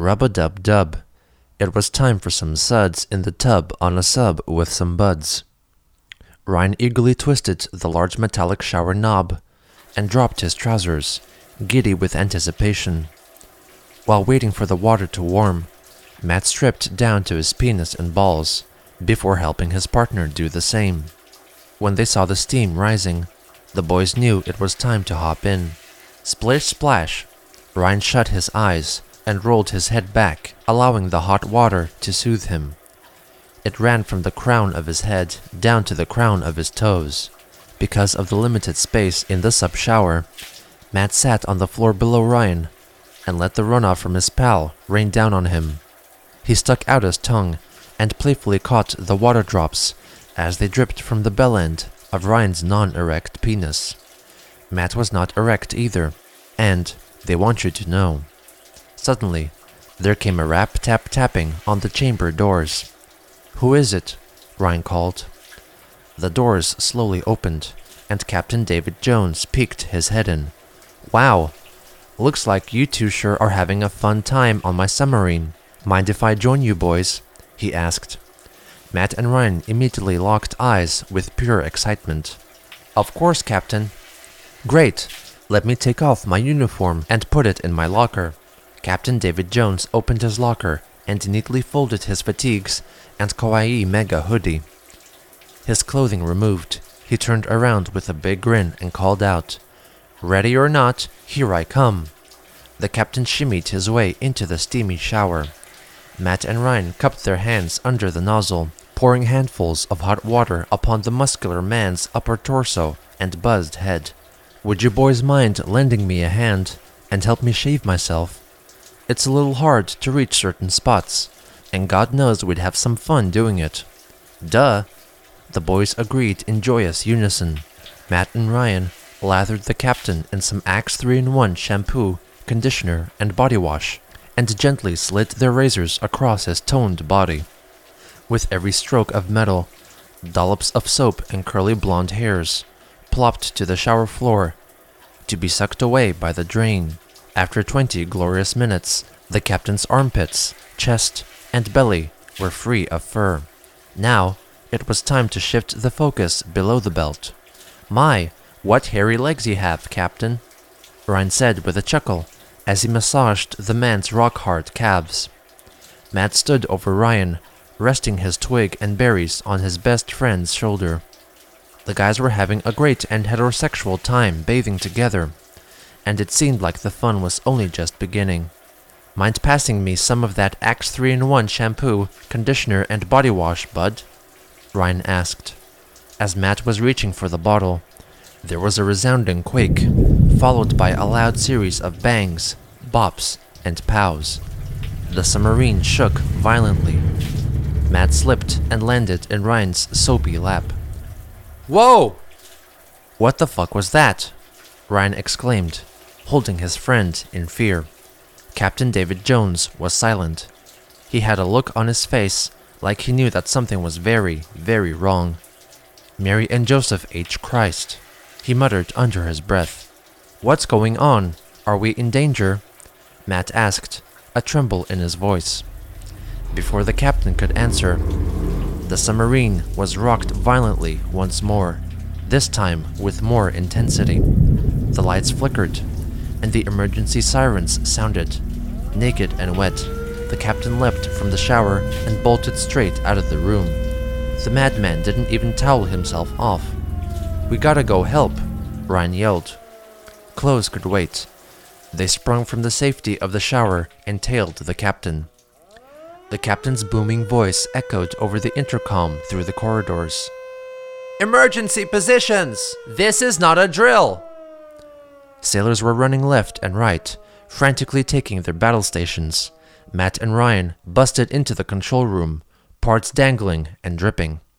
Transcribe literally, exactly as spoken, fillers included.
Rub-a-dub-dub. It was time for some suds in the tub on a sub with some buds. Ryan eagerly twisted the large metallic shower knob and dropped his trousers, giddy with anticipation. While waiting for the water to warm, Matt stripped down to his penis and balls before helping his partner do the same. When they saw the steam rising, the boys knew it was time to hop in. Splish splash! Ryan shut his eyes and rolled his head back, allowing the hot water to soothe him. It ran from the crown of his head down to the crown of his toes. Because of the limited space in the sub-shower, Matt sat on the floor below Ryan and let the runoff from his pal rain down on him. He stuck out his tongue and playfully caught the water drops as they dripped from the bell end of Ryan's non-erect penis. Matt was not erect either, and they want you to know. Suddenly, there came a rap-tap-tapping on the chamber doors. "Who is it?" Ryan called. The doors slowly opened, and Captain David Jones peeked his head in. "Wow, looks like you two sure are having a fun time on my submarine. Mind if I join you boys?" he asked. Matt and Ryan immediately locked eyes with pure excitement. "Of course, Captain." "Great, let me take off my uniform and put it in my locker." Captain David Jones opened his locker and neatly folded his fatigues and kawaii mega hoodie. His clothing removed, he turned around with a big grin and called out, "Ready or not, here I come." The captain shimmied his way into the steamy shower. Matt and Ryan cupped their hands under the nozzle, pouring handfuls of hot water upon the muscular man's upper torso and buzzed head. "Would you boys mind lending me a hand and help me shave myself? It's a little hard to reach certain spots, and God knows we'd have some fun doing it." "Duh!" The boys agreed in joyous unison. Matt and Ryan lathered the captain in some Axe three in one shampoo, conditioner, and body wash, and gently slid their razors across his toned body. With every stroke of metal, dollops of soap and curly blonde hairs plopped to the shower floor, to be sucked away by the drain. After twenty glorious minutes, the captain's armpits, chest, and belly were free of fur. Now, it was time to shift the focus below the belt. "My, what hairy legs you have, Captain," Ryan said with a chuckle as he massaged the man's rock-hard calves. Matt stood over Ryan, resting his twig and berries on his best friend's shoulder. The guys were having a great and heterosexual time bathing together, and it seemed like the fun was only just beginning. "Mind passing me some of that Axe three in one shampoo, conditioner, and body wash, bud?" Ryan asked. As Matt was reaching for the bottle, there was a resounding quake, followed by a loud series of bangs, bops, and pows. The submarine shook violently. Matt slipped and landed in Ryan's soapy lap. "Whoa! What the fuck was that?" Ryan exclaimed, holding his friend in fear. Captain David Jones was silent. He had a look on his face like he knew that something was very, very wrong. "Mary and Joseph H. Christ," he muttered under his breath. "What's going on? Are we in danger?" Matt asked, a tremble in his voice. Before the captain could answer, the submarine was rocked violently once more, this time with more intensity. The lights flickered, and the emergency sirens sounded. Naked and wet, the captain leapt from the shower and bolted straight out of the room. The madman didn't even towel himself off. "We gotta go help," Ryan yelled. Clothes could wait. They sprung from the safety of the shower and tailed the captain. The captain's booming voice echoed over the intercom through the corridors. "Emergency positions! This is not a drill!" Sailors were running left and right, frantically taking their battle stations. Matt and Ryan busted into the control room, parts dangling and dripping.